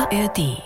ARD.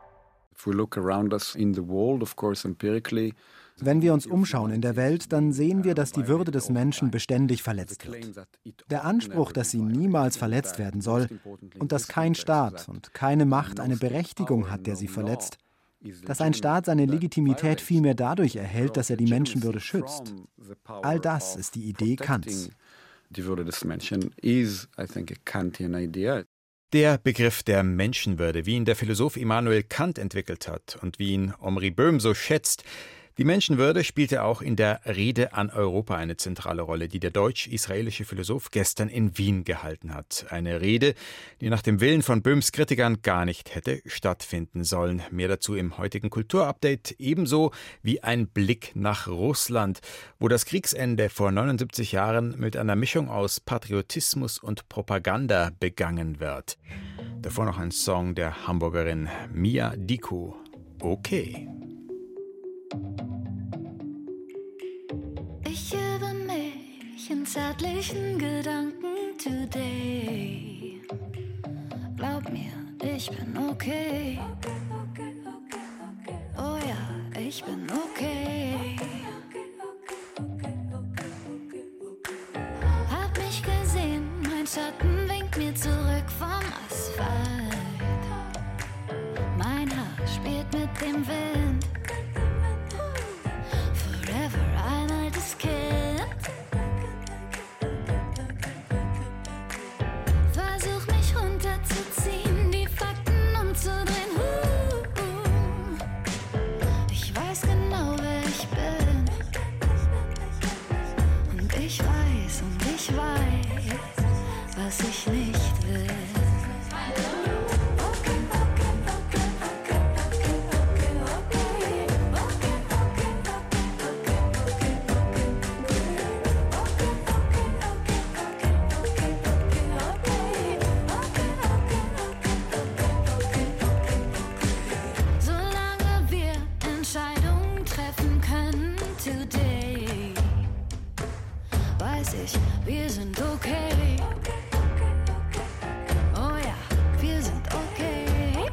Wenn wir uns umschauen in der Welt, dann sehen wir, dass die Würde des Menschen beständig verletzt wird. Der Anspruch, dass sie niemals verletzt werden soll und dass kein Staat und keine Macht eine Berechtigung hat, der sie verletzt, dass ein Staat seine Legitimität vielmehr dadurch erhält, dass er die Menschenwürde schützt. All das ist die Idee Kants. Die Würde des Menschen is, I think, a Kantian idea. Der Begriff der Menschenwürde, wie ihn der Philosoph Immanuel Kant entwickelt hat und wie ihn Omri Böhm so schätzt. Die Menschenwürde spielte auch in der Rede an Europa eine zentrale Rolle, die der deutsch-israelische Philosoph gestern in Wien gehalten hat. Eine Rede, die nach dem Willen von Böhms Kritikern gar nicht hätte stattfinden sollen. Mehr dazu im heutigen Kulturupdate, ebenso wie ein Blick nach Russland, wo das Kriegsende vor 79 Jahren mit einer Mischung aus Patriotismus und Propaganda begangen wird. Davor noch ein Song der Hamburgerin Mia Dicko. Okay. Ich übe mich in zärtlichen Gedanken today. Glaub mir, ich bin okay. Oh ja, ich bin okay. Hab mich gesehen, mein Schatten winkt mir zurück vom Asphalt. Mein Haar spielt mit dem Wind. Versuch mich runterzuziehen, die Fakten umzudrehen. Ich weiß genau, wer ich bin. Und ich weiß, was ich nicht will. Wir sind okay. Oh ja, wir sind okay.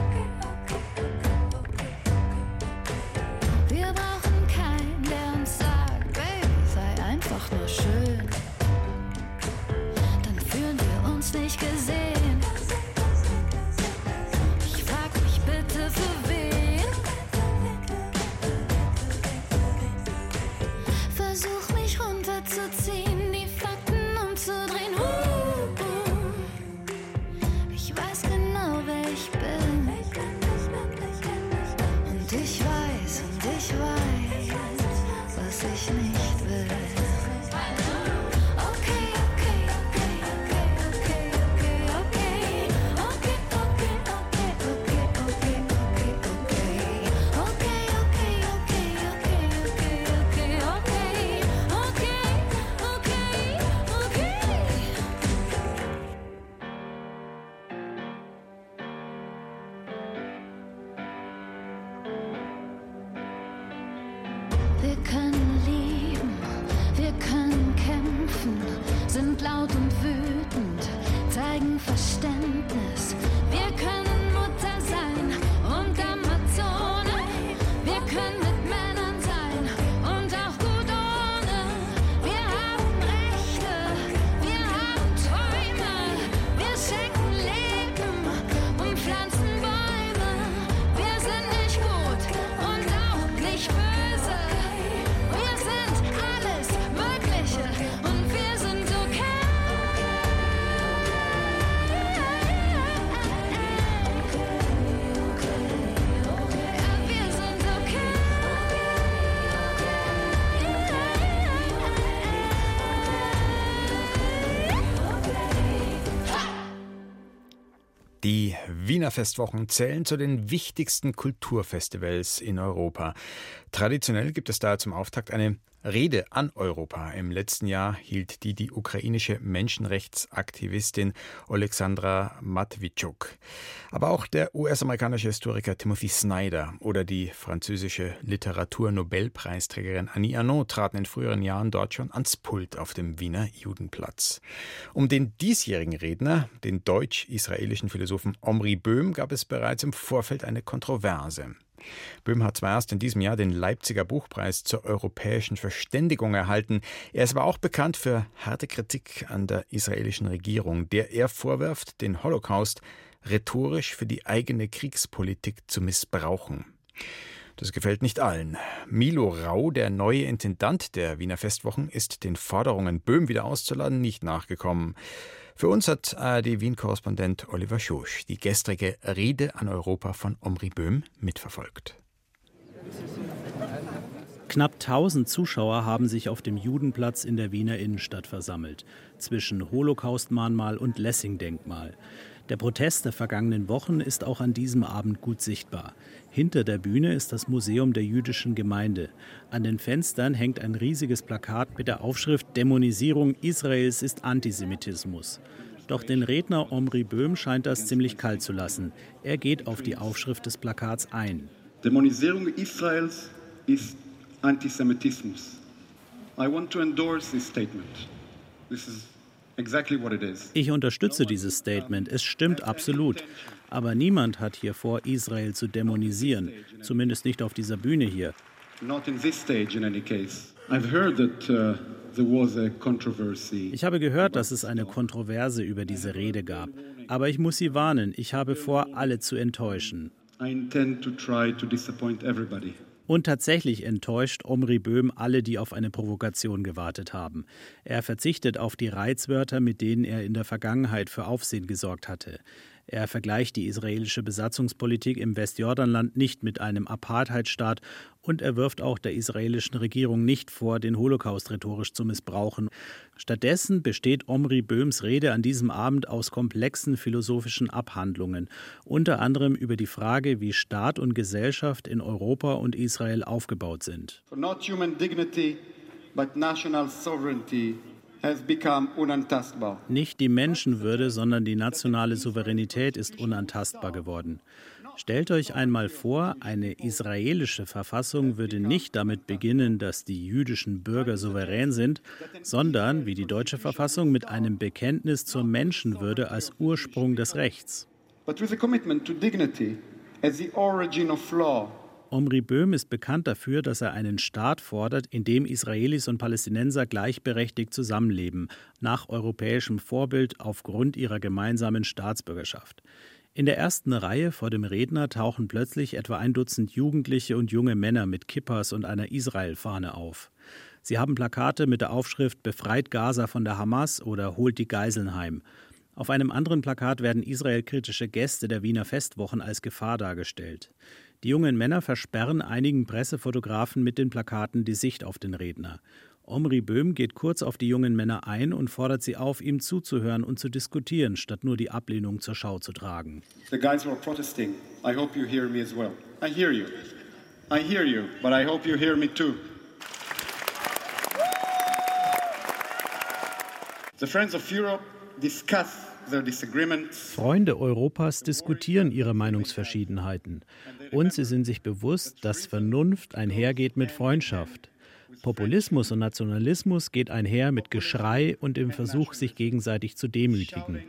Wir brauchen keinen, der uns sagt, Baby, sei einfach nur schön. Dann fühlen wir uns nicht gesehen. Ich frag mich bitte, für wen? Versuch mich runterzuziehen. Ich weiß genau, wer ich bin. Und ich weiß, was ich nicht will. Okay, okay, okay, okay, okay, okay, okay, okay, okay, okay, okay, okay, okay, okay, wir können lieben, wir können kämpfen, sind laut und wütend, zeigen Verständnis. Wir können Mutter sein und Amazone. Wir können mit Männern sein und auch gut ohne. Wir haben Rechte, wir haben Träume. Wir schenken Leben und pflanzen Bäume. Wir sind nicht gut und auch nicht böse. Wir sind alles Mögliche und wir sind okay. Wir sind okay. Die Wiener Festwochen zählen zu den wichtigsten Kulturfestivals in Europa. Traditionell gibt es da zum Auftakt eine Rede an Europa. Im letzten Jahr hielt die ukrainische Menschenrechtsaktivistin Oleksandra Matwitschuk. Aber auch der US-amerikanische Historiker Timothy Snyder oder die französische Literatur-Nobelpreisträgerin Annie Ernaux traten in früheren Jahren dort schon ans Pult auf dem Wiener Judenplatz. Um den diesjährigen Redner, den deutsch-israelischen Philosophen Omri Böhm, gab es bereits im Vorfeld eine Kontroverse. Böhm hat zwar erst in diesem Jahr den Leipziger Buchpreis zur europäischen Verständigung erhalten. Er ist aber auch bekannt für harte Kritik an der israelischen Regierung, der er vorwirft, den Holocaust rhetorisch für die eigene Kriegspolitik zu missbrauchen. Das gefällt nicht allen. Milo Rau, der neue Intendant der Wiener Festwochen, ist den Forderungen, Böhm wieder auszuladen, nicht nachgekommen. Für uns hat ARD-Wien-Korrespondent Oliver Schosch die gestrige Rede an Europa von Omri Böhm mitverfolgt. Knapp 1000 Zuschauer haben sich auf dem Judenplatz in der Wiener Innenstadt versammelt, zwischen Holocaust-Mahnmal und Lessing-Denkmal. Der Protest der vergangenen Wochen ist auch an diesem Abend gut sichtbar. Hinter der Bühne ist das Museum der jüdischen Gemeinde. An den Fenstern hängt ein riesiges Plakat mit der Aufschrift »Dämonisierung Israels ist Antisemitismus«. Doch den Redner Omri Böhm scheint das ziemlich kalt zu lassen. Er geht auf die Aufschrift des Plakats ein. Dämonisierung Israels ist Antisemitismus. I want to endorse this statement. This is exactly what it is. Ich unterstütze dieses Statement. Es stimmt absolut. Aber niemand hat hier vor, Israel zu dämonisieren. Zumindest nicht auf dieser Bühne hier. Ich habe gehört, dass es eine Kontroverse über diese Rede gab. Aber ich muss Sie warnen, ich habe vor, alle zu enttäuschen. Und tatsächlich enttäuscht Omri Böhm alle, die auf eine Provokation gewartet haben. Er verzichtet auf die Reizwörter, mit denen er in der Vergangenheit für Aufsehen gesorgt hatte. Er vergleicht die israelische Besatzungspolitik im Westjordanland nicht mit einem Apartheidstaat und er wirft auch der israelischen Regierung nicht vor, den Holocaust rhetorisch zu missbrauchen. Stattdessen besteht Omri Böhms Rede an diesem Abend aus komplexen philosophischen Abhandlungen, unter anderem über die Frage, wie Staat und Gesellschaft in Europa und Israel aufgebaut sind. Not human dignity, but national sovereignty has become unantastbar. Nicht die Menschenwürde, sondern die nationale Souveränität ist unantastbar geworden. Stellt euch einmal vor, eine israelische Verfassung würde nicht damit beginnen, dass die jüdischen Bürger souverän sind, sondern, wie die deutsche Verfassung, mit einem Bekenntnis zur Menschenwürde als Ursprung des Rechts. But with a commitment to dignity as the origin of law. Omri Böhm ist bekannt dafür, dass er einen Staat fordert, in dem Israelis und Palästinenser gleichberechtigt zusammenleben, nach europäischem Vorbild aufgrund ihrer gemeinsamen Staatsbürgerschaft. In der ersten Reihe vor dem Redner tauchen plötzlich etwa 1 Dutzend Jugendliche und junge Männer mit Kippas und einer Israel-Fahne auf. Sie haben Plakate mit der Aufschrift »Befreit Gaza von der Hamas« oder »Holt die Geiseln heim«. Auf einem anderen Plakat werden israelkritische Gäste der Wiener Festwochen als Gefahr dargestellt. Die jungen Männer versperren einigen Pressefotografen mit den Plakaten die Sicht auf den Redner. Omri Böhm geht kurz auf die jungen Männer ein und fordert sie auf, ihm zuzuhören und zu diskutieren, statt nur die Ablehnung zur Schau zu tragen. The guys who are protesting, I hope you hear me as well. I hear you. I hear you, but I hope you hear me too. The Friends of Europe discuss their disagreements. Freunde Europas diskutieren ihre Meinungsverschiedenheiten. Und sie sind sich bewusst, dass Vernunft einhergeht mit Freundschaft. Populismus und Nationalismus geht einher mit Geschrei und dem Versuch, sich gegenseitig zu demütigen.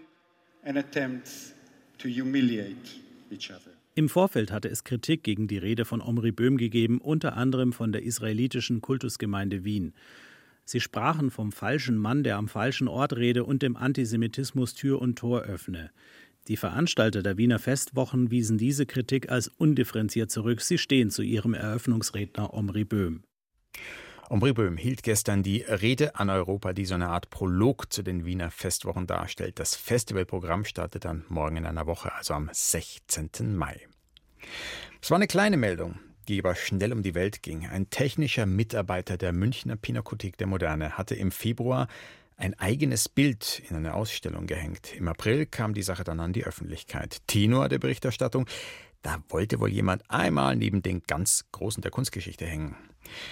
Im Vorfeld hatte es Kritik gegen die Rede von Omri Böhm gegeben, unter anderem von der israelitischen Kultusgemeinde Wien. Sie sprachen vom falschen Mann, der am falschen Ort rede und dem Antisemitismus Tür und Tor öffne. Die Veranstalter der Wiener Festwochen wiesen diese Kritik als undifferenziert zurück. Sie stehen zu ihrem Eröffnungsredner Omri Böhm. Omri Böhm hielt gestern die Rede an Europa, die so eine Art Prolog zu den Wiener Festwochen darstellt. Das Festivalprogramm startet dann morgen in einer Woche, also am 16. Mai. Es war eine kleine Meldung, die aber schnell um die Welt ging. Ein technischer Mitarbeiter der Münchner Pinakothek der Moderne hatte im Februar ein eigenes Bild in eine Ausstellung gehängt. Im April kam die Sache dann an die Öffentlichkeit. Tenor der Berichterstattung: Da wollte wohl jemand einmal neben den ganz Großen der Kunstgeschichte hängen.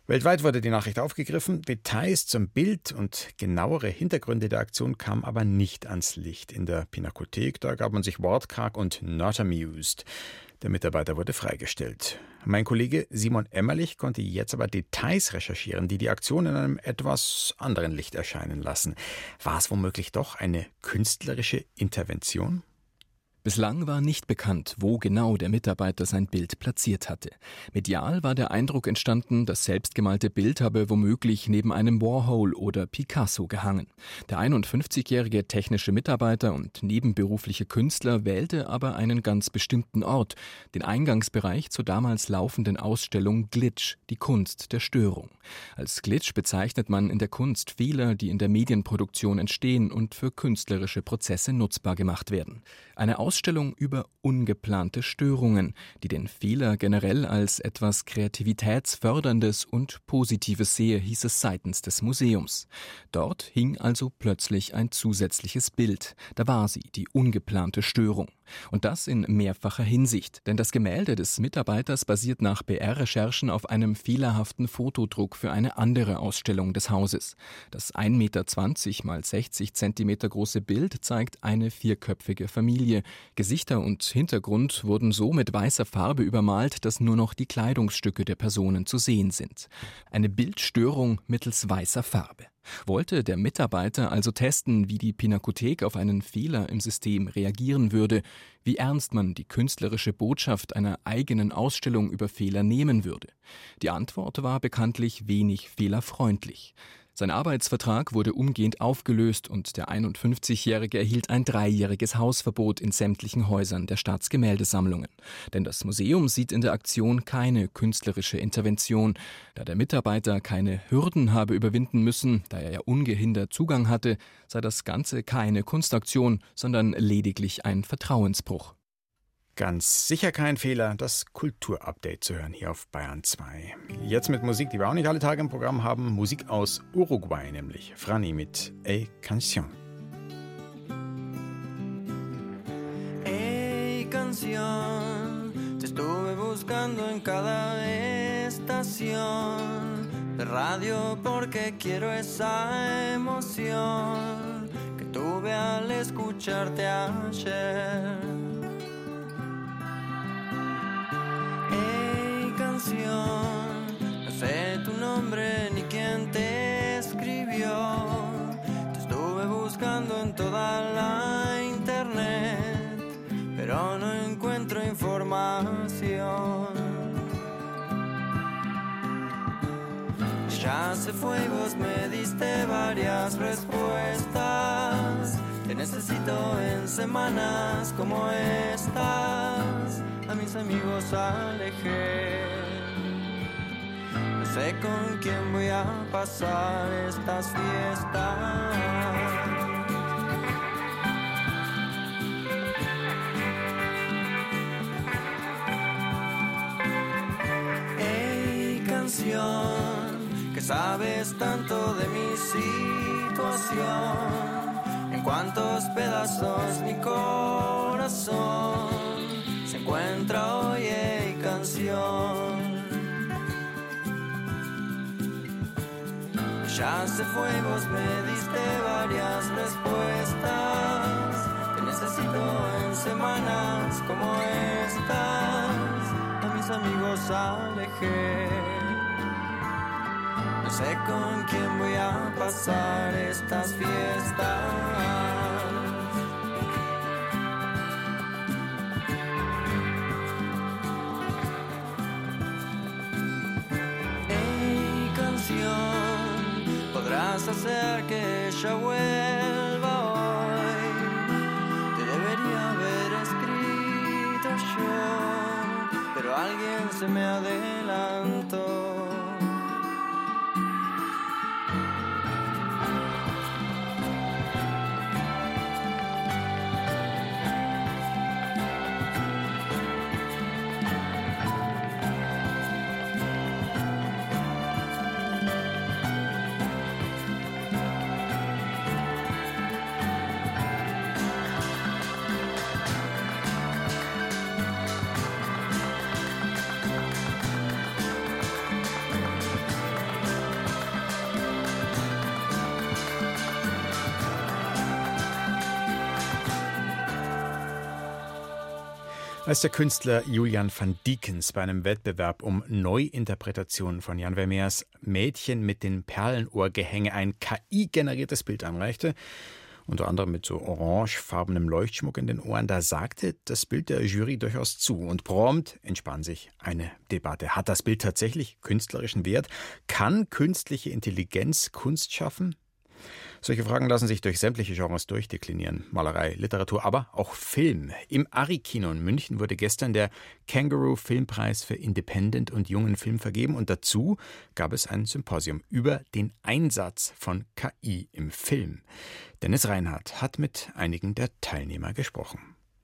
Weltweit wurde die Nachricht aufgegriffen, Details zum Bild und genauere Hintergründe der Aktion kamen aber nicht ans Licht. In der Pinakothek, da gab man sich wortkarg und not amused. Der Mitarbeiter wurde freigestellt. Mein Kollege Simon Emmerlich konnte jetzt aber Details recherchieren, die die Aktion in einem etwas anderen Licht erscheinen lassen. War es womöglich doch eine künstlerische Intervention? Bislang war nicht bekannt, wo genau der Mitarbeiter sein Bild platziert hatte. Medial war der Eindruck entstanden, das selbstgemalte Bild habe womöglich neben einem Warhol oder Picasso gehangen. Der 51-jährige technische Mitarbeiter und nebenberufliche Künstler wählte aber einen ganz bestimmten Ort, den Eingangsbereich zur damals laufenden Ausstellung Glitch, die Kunst der Störung. Als Glitch bezeichnet man in der Kunst Fehler, die in der Medienproduktion entstehen und für künstlerische Prozesse nutzbar gemacht werden. Eine Ausstellung über ungeplante Störungen, die den Fehler generell als etwas Kreativitätsförderndes und Positives sehe, hieß es seitens des Museums. Dort hing also plötzlich ein zusätzliches Bild. Da war sie, die ungeplante Störung. Und das in mehrfacher Hinsicht, denn das Gemälde des Mitarbeiters basiert nach BR-Recherchen auf einem fehlerhaften Fotodruck für eine andere Ausstellung des Hauses. Das 1,20 Meter mal 60 Zentimeter große Bild zeigt eine vierköpfige Familie. Gesichter und Hintergrund wurden so mit weißer Farbe übermalt, dass nur noch die Kleidungsstücke der Personen zu sehen sind. Eine Bildstörung mittels weißer Farbe. Wollte der Mitarbeiter also testen, wie die Pinakothek auf einen Fehler im System reagieren würde, wie ernst man die künstlerische Botschaft einer eigenen Ausstellung über Fehler nehmen würde? Die Antwort war bekanntlich wenig fehlerfreundlich. Sein Arbeitsvertrag wurde umgehend aufgelöst und der 51-Jährige erhielt ein 3-jähriges Hausverbot in sämtlichen Häusern der Staatsgemäldesammlungen. Denn das Museum sieht in der Aktion keine künstlerische Intervention. Da der Mitarbeiter keine Hürden habe überwinden müssen, da er ja ungehindert Zugang hatte, sei das Ganze keine Kunstaktion, sondern lediglich ein Vertrauensbruch. Ganz sicher kein Fehler, das Kulturupdate zu hören hier auf Bayern 2. Jetzt mit Musik, die wir auch nicht alle Tage im Programm haben. Musik aus Uruguay, nämlich Franny mit Ey Canción. Ey Canción, te estuve buscando en cada estación de radio porque quiero esa emoción que tuve al escucharte ayer. No sé tu nombre ni quién te escribió. Te estuve buscando en toda la internet, pero no encuentro información. Ya se fue y vos me diste varias respuestas. Te necesito en semanas como estas. A mis amigos alejé. No sé con quién voy a pasar estas fiestas. Hey, canción, que sabes tanto de mi situación. En cuántos pedazos mi corazón se encuentra hoy, hey, canción. Ya se fue y vos me diste varias respuestas. Te necesito en semanas como estas. A mis amigos alejé. No sé con quién voy a pasar estas fiestas. Podrás hacer que ella vuelva hoy. Te debería haber escrito yo, pero alguien se me adelantó. Als der Künstler Julian van Diekens bei einem Wettbewerb um Neuinterpretationen von Jan Vermeers Mädchen mit den Perlenohrgehänge ein KI-generiertes Bild anreichte, unter anderem mit so orangefarbenem Leuchtschmuck in den Ohren, da sagte das Bild der Jury durchaus zu. Und prompt entspann sich eine Debatte. Hat das Bild tatsächlich künstlerischen Wert? Kann künstliche Intelligenz Kunst schaffen? Solche Fragen lassen sich durch sämtliche Genres durchdeklinieren. Malerei, Literatur, aber auch Film. Im Arri-Kino in München wurde gestern der Kangaroo-Filmpreis für Independent und jungen Film vergeben. Und dazu gab es ein Symposium über den Einsatz von KI im Film. Dennis Reinhardt hat mit einigen der Teilnehmer gesprochen.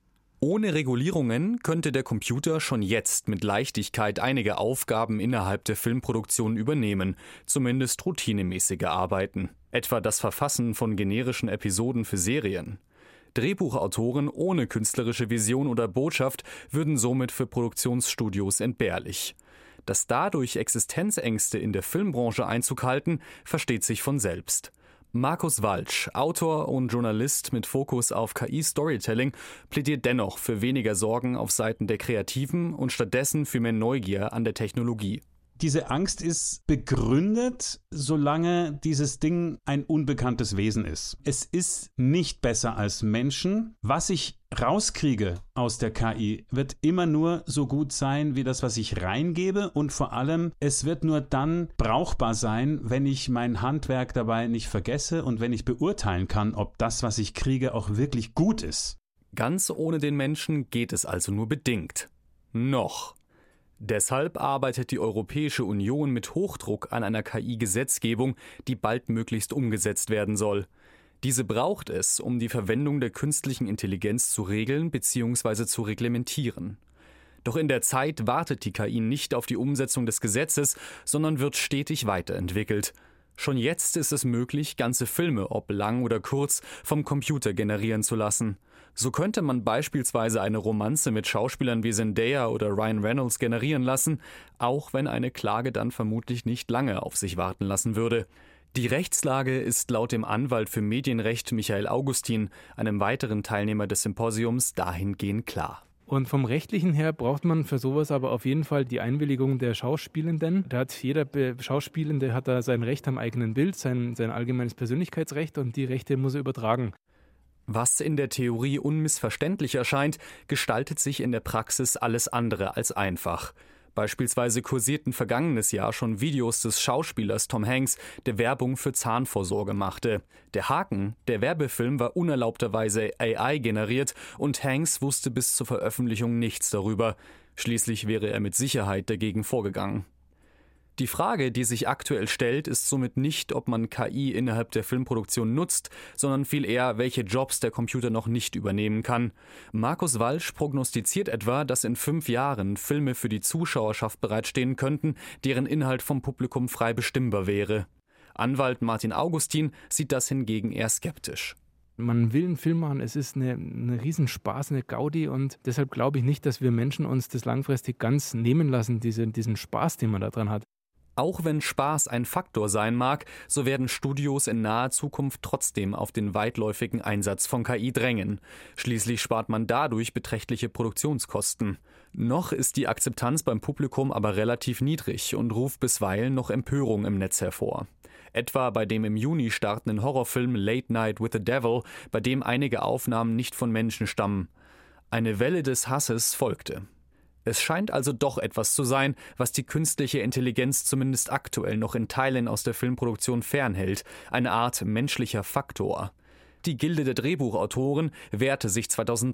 Ohne Regulierungen könnte der Computer schon jetzt mit Leichtigkeit einige Aufgaben innerhalb der Filmproduktion übernehmen, zumindest routinemäßige Arbeiten, etwa das Verfassen von generischen Episoden für Serien. Drehbuchautoren ohne künstlerische Vision oder Botschaft würden somit für Produktionsstudios entbehrlich. Dass dadurch Existenzängste in der Filmbranche Einzug halten, versteht sich von selbst. Markus Walsch, Autor und Journalist mit Fokus auf KI-Storytelling, plädiert dennoch für weniger Sorgen auf Seiten der Kreativen und stattdessen für mehr Neugier an der Technologie. Diese Angst ist begründet, solange dieses Ding ein unbekanntes Wesen ist. Es ist nicht besser als Menschen. Was ich rauskriege aus der KI, wird immer nur so gut sein, wie das, was ich reingebe. Und vor allem, es wird nur dann brauchbar sein, wenn ich mein Handwerk dabei nicht vergesse und wenn ich beurteilen kann, ob das, was ich kriege, auch wirklich gut ist. Ganz ohne den Menschen geht es also nur bedingt. Noch. Deshalb arbeitet die Europäische Union mit Hochdruck an einer KI-Gesetzgebung, die baldmöglichst umgesetzt werden soll. Diese braucht es, um die Verwendung der künstlichen Intelligenz zu regeln bzw. zu reglementieren. Doch in der Zeit wartet die KI nicht auf die Umsetzung des Gesetzes, sondern wird stetig weiterentwickelt. Schon jetzt ist es möglich, ganze Filme, ob lang oder kurz, vom Computer generieren zu lassen. So könnte man beispielsweise eine Romanze mit Schauspielern wie Zendaya oder Ryan Reynolds generieren lassen, auch wenn eine Klage dann vermutlich nicht lange auf sich warten lassen würde. Die Rechtslage ist laut dem Anwalt für Medienrecht Michael Augustin, einem weiteren Teilnehmer des Symposiums, dahingehend klar. Und vom Rechtlichen her braucht man für sowas aber auf jeden Fall die Einwilligung der Schauspielenden. Da hat jeder Schauspielende hat da sein Recht am eigenen Bild, sein allgemeines Persönlichkeitsrecht, und die Rechte muss er übertragen. Was in der Theorie unmissverständlich erscheint, gestaltet sich in der Praxis alles andere als einfach. Beispielsweise kursierten vergangenes Jahr schon Videos des Schauspielers Tom Hanks, der Werbung für Zahnvorsorge machte. Der Haken, der Werbefilm war unerlaubterweise AI generiert und Hanks wusste bis zur Veröffentlichung nichts darüber. Schließlich wäre er mit Sicherheit dagegen vorgegangen. Die Frage, die sich aktuell stellt, ist somit nicht, ob man KI innerhalb der Filmproduktion nutzt, sondern viel eher, welche Jobs der Computer noch nicht übernehmen kann. Markus Walsch prognostiziert etwa, dass in 5 Jahren Filme für die Zuschauerschaft bereitstehen könnten, deren Inhalt vom Publikum frei bestimmbar wäre. Anwalt Martin Augustin sieht das hingegen eher skeptisch. Man will einen Film machen, es ist eine Riesenspaß, eine Gaudi, und deshalb glaube ich nicht, dass wir Menschen uns das langfristig ganz nehmen lassen, diesen Spaß, den man da dran hat. Auch wenn Spaß ein Faktor sein mag, so werden Studios in naher Zukunft trotzdem auf den weitläufigen Einsatz von KI drängen. Schließlich spart man dadurch beträchtliche Produktionskosten. Noch ist die Akzeptanz beim Publikum aber relativ niedrig und ruft bisweilen noch Empörung im Netz hervor. Etwa bei dem im Juni startenden Horrorfilm Late Night with the Devil, bei dem einige Aufnahmen nicht von Menschen stammen. Eine Welle des Hasses folgte. Es scheint also doch etwas zu sein, was die künstliche Intelligenz zumindest aktuell noch in Teilen aus der Filmproduktion fernhält, eine Art menschlicher Faktor. Die Gilde der Drehbuchautoren wehrte sich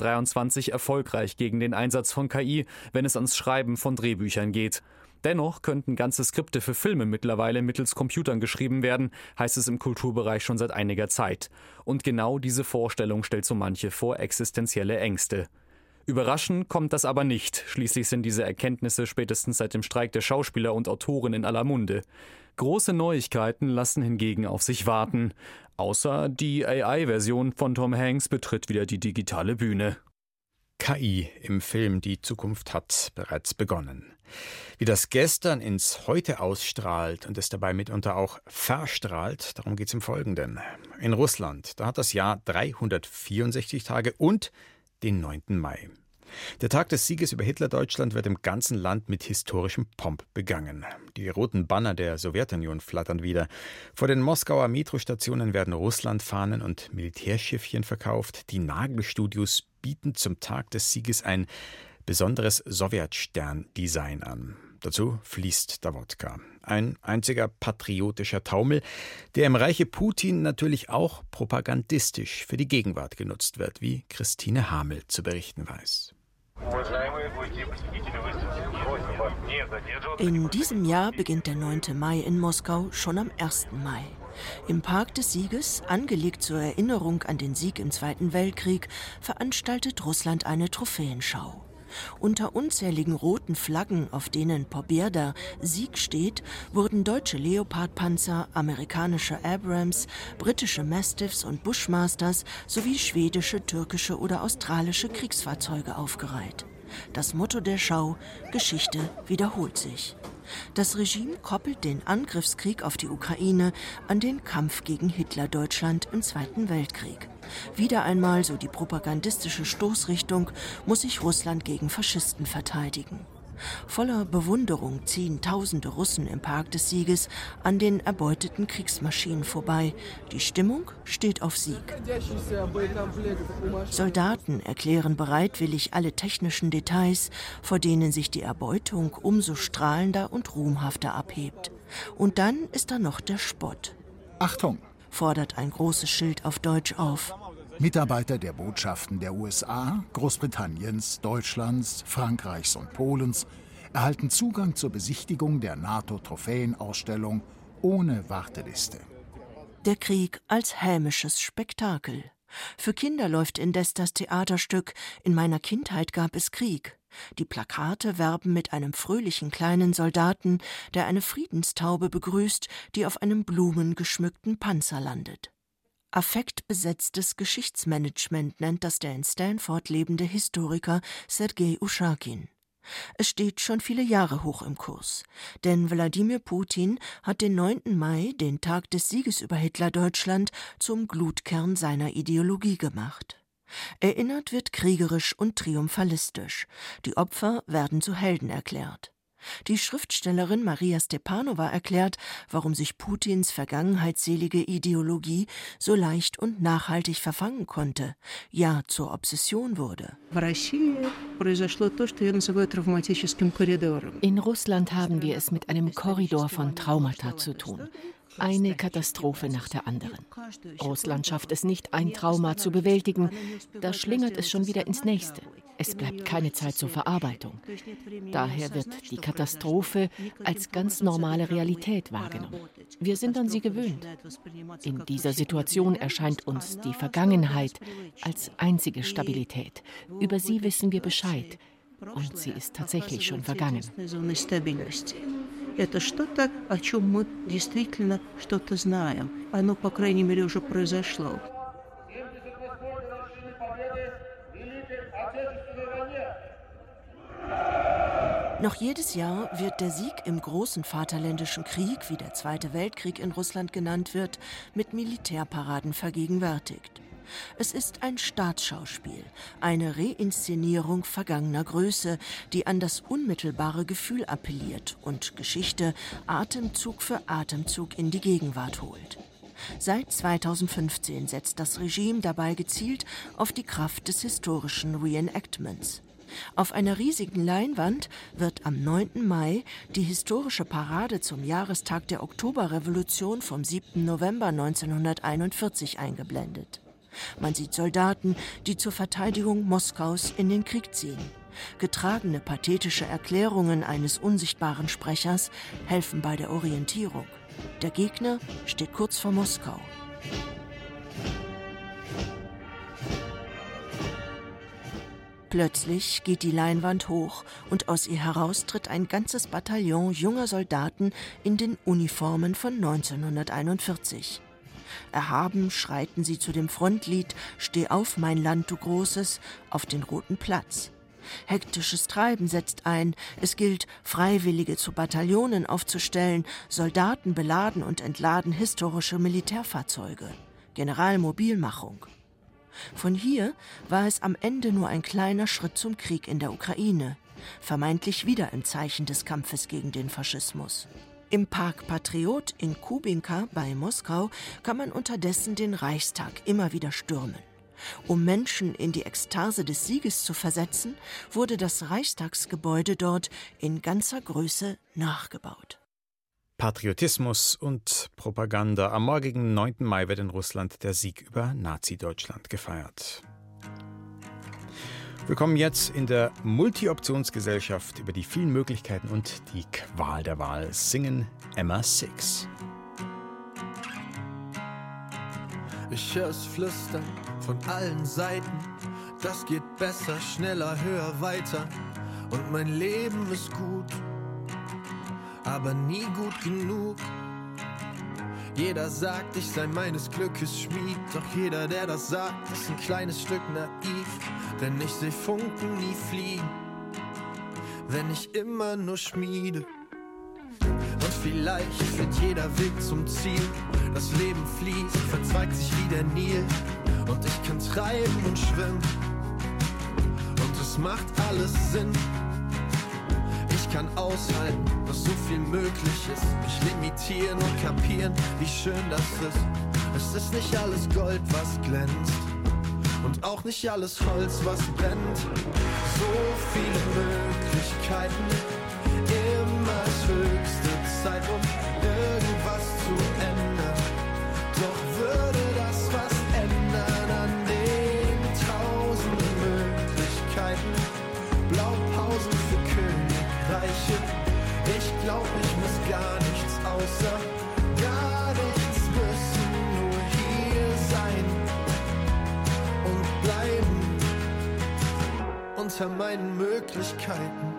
2023 erfolgreich gegen den Einsatz von KI, wenn es ans Schreiben von Drehbüchern geht. Dennoch könnten ganze Skripte für Filme mittlerweile mittels Computern geschrieben werden, heißt es im Kulturbereich schon seit einiger Zeit. Und genau diese Vorstellung stellt so manche vor existenzielle Ängste. Überraschend kommt das aber nicht. Schließlich sind diese Erkenntnisse spätestens seit dem Streik der Schauspieler und Autoren in aller Munde. Große Neuigkeiten lassen hingegen auf sich warten. Außer die AI-Version von Tom Hanks betritt wieder die digitale Bühne. KI im Film, die Zukunft hat bereits begonnen. Wie das gestern ins Heute ausstrahlt und es dabei mitunter auch verstrahlt, darum geht es im Folgenden. In Russland, da hat das Jahr 364 Tage und den 9. Mai. Der Tag des Sieges über Hitlerdeutschland wird im ganzen Land mit historischem Pomp begangen. Die roten Banner der Sowjetunion flattern wieder. Vor den Moskauer Metrostationen werden Russlandfahnen und Militärschiffchen verkauft. Die Nagelstudios bieten zum Tag des Sieges ein besonderes Sowjetstern-Design an. Dazu fließt der Wodka. Ein einziger patriotischer Taumel, der im Reiche Putin natürlich auch propagandistisch für die Gegenwart genutzt wird, wie Christine Hamel zu berichten weiß. In diesem Jahr beginnt der 9. Mai in Moskau schon am 1. Mai. Im Park des Sieges, angelegt zur Erinnerung an den Sieg im Zweiten Weltkrieg, veranstaltet Russland eine Trophäenschau. Unter unzähligen roten Flaggen, auf denen Pobjeda, Sieg steht, wurden deutsche Leopardpanzer, amerikanische Abrams, britische Mastiffs und Bushmasters sowie schwedische, türkische oder australische Kriegsfahrzeuge aufgereiht. Das Motto der Schau: Geschichte wiederholt sich. Das Regime koppelt den Angriffskrieg auf die Ukraine an den Kampf gegen Hitlerdeutschland im Zweiten Weltkrieg. Wieder einmal, so die propagandistische Stoßrichtung, muss sich Russland gegen Faschisten verteidigen. Voller Bewunderung ziehen tausende Russen im Park des Sieges an den erbeuteten Kriegsmaschinen vorbei. Die Stimmung steht auf Sieg. Soldaten erklären bereitwillig alle technischen Details, vor denen sich die Erbeutung umso strahlender und ruhmhafter abhebt. Und dann ist da noch der Spott. Achtung! Fordert ein großes Schild auf Deutsch auf. Mitarbeiter der Botschaften der USA, Großbritanniens, Deutschlands, Frankreichs und Polens erhalten Zugang zur Besichtigung der NATO-Trophäenausstellung ohne Warteliste. Der Krieg als hämisches Spektakel. Für Kinder läuft indes das Theaterstück »In meiner Kindheit gab es Krieg«. Die Plakate werben mit einem fröhlichen kleinen Soldaten, der eine Friedenstaube begrüßt, die auf einem blumengeschmückten Panzer landet. Affektbesetztes Geschichtsmanagement nennt das der in Stanford lebende Historiker Sergei Uschakin. Es steht schon viele Jahre hoch im Kurs, denn Wladimir Putin hat den 9. Mai, den Tag des Sieges über Hitlerdeutschland, zum Glutkern seiner Ideologie gemacht. Erinnert wird kriegerisch und triumphalistisch. Die Opfer werden zu Helden erklärt. Die Schriftstellerin Maria Stepanova erklärt, warum sich Putins vergangenheitsselige Ideologie so leicht und nachhaltig verfangen konnte, ja zur Obsession wurde. In Russland haben wir es mit einem Korridor von Traumata zu tun. Eine Katastrophe nach der anderen. Russland schafft es nicht, ein Trauma zu bewältigen. Da schlingert es schon wieder ins nächste. Es bleibt keine Zeit zur Verarbeitung. Daher wird die Katastrophe als ganz normale Realität wahrgenommen. Wir sind an sie gewöhnt. In dieser Situation erscheint uns die Vergangenheit als einzige Stabilität. Über sie wissen wir Bescheid. Und sie ist tatsächlich schon vergangen. Это что-то, о чем мы действительно что-то знаем. Оно, по крайней мере, уже произошло. Noch jedes Jahr wird der Sieg im großen Vaterländischen Krieg, wie der Zweite Weltkrieg in Russland genannt wird, mit Militärparaden vergegenwärtigt. Es ist ein Staatsschauspiel, eine Reinszenierung vergangener Größe, die an das unmittelbare Gefühl appelliert und Geschichte Atemzug für Atemzug in die Gegenwart holt. Seit 2015 setzt das Regime dabei gezielt auf die Kraft des historischen Reenactments. Auf einer riesigen Leinwand wird am 9. Mai die historische Parade zum Jahrestag der Oktoberrevolution vom 7. November 1941 eingeblendet. Man sieht Soldaten, die zur Verteidigung Moskaus in den Krieg ziehen. Getragene pathetische Erklärungen eines unsichtbaren Sprechers helfen bei der Orientierung. Der Gegner steht kurz vor Moskau. Plötzlich geht die Leinwand hoch und aus ihr heraus tritt ein ganzes Bataillon junger Soldaten in den Uniformen von 1941. Erhaben schreiten sie zu dem Frontlied »Steh auf, mein Land, du Großes« auf den Roten Platz. Hektisches Treiben setzt ein. Es gilt, Freiwillige zu Bataillonen aufzustellen. Soldaten beladen und entladen historische Militärfahrzeuge. Generalmobilmachung. Von hier war es am Ende nur ein kleiner Schritt zum Krieg in der Ukraine, vermeintlich wieder im Zeichen des Kampfes gegen den Faschismus. Im Park Patriot in Kubinka bei Moskau kann man unterdessen den Reichstag immer wieder stürmen. Um Menschen in die Ekstase des Sieges zu versetzen, wurde das Reichstagsgebäude dort in ganzer Größe nachgebaut. Patriotismus und Propaganda. Am morgigen 9. Mai wird in Russland der Sieg über Nazi-Deutschland gefeiert. Willkommen jetzt in der Multi-Optionsgesellschaft. Über die vielen Möglichkeiten und die Qual der Wahl singen Emma Six. Ich höre es flüstern von allen Seiten. Das geht besser, schneller, höher, weiter. Und mein Leben ist gut, aber nie gut genug. Jeder sagt, ich sei meines Glückes Schmied. Doch jeder, der das sagt, ist ein kleines Stück naiv. Denn ich seh Funken nie fliegen, wenn ich immer nur schmiede. Und vielleicht führt jeder Weg zum Ziel. Das Leben fließt, verzweigt sich wie der Nil. Und ich kann treiben und schwimmen. Und es macht alles Sinn. Ich kann aushalten, dass so viel möglich ist. Mich limitieren und kapieren, wie schön das ist. Es ist nicht alles Gold, was glänzt. Und auch nicht alles Holz, was brennt. So viele Möglichkeiten. Immer das höchste Zeit, um irgendwas zu ändern. Doch würde das was ändern an den tausenden Möglichkeiten. Blaupausen für Königreiche. Ich glaub, ich muss gar nichts außer gar nichts müssen. Nur hier sein und bleiben unter meinen Möglichkeiten.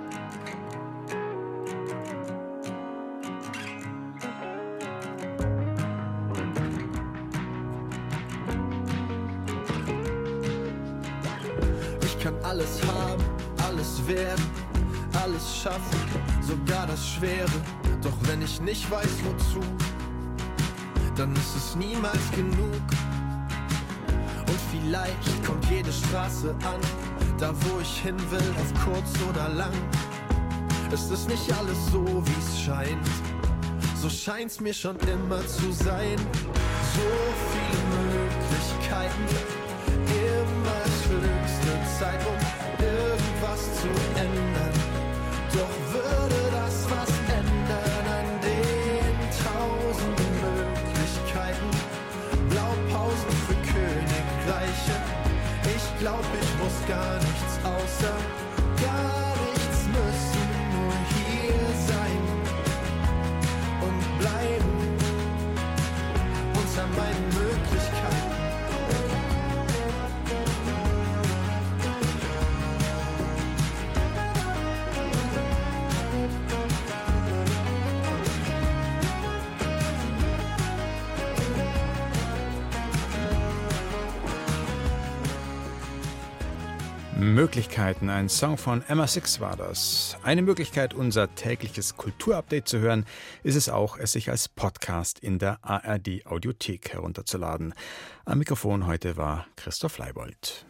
Alles haben, alles werden, alles schaffen, sogar das Schwere. Doch wenn ich nicht weiß, wozu, dann ist es niemals genug. Und vielleicht kommt jede Straße an, da wo ich hin will, auf kurz oder lang. Es ist nicht alles so, wie es scheint, so scheint's mir schon immer zu sein. So viele Möglichkeiten, immer das höchste Zeit, um irgendwas zu ändern. Doch würde das was ändern an den tausenden Möglichkeiten. Blaupausen für Königreiche. Ich glaub, ich muss gar nichts außer gar nichts müssen. Nur hier sein und bleiben unter meinen Möglichkeiten. Möglichkeiten, ein Song von Emma Six war das. Eine Möglichkeit, unser tägliches Kulturupdate zu hören, ist es auch, es sich als Podcast in der ARD Audiothek herunterzuladen. Am Mikrofon heute war Christoph Leibold.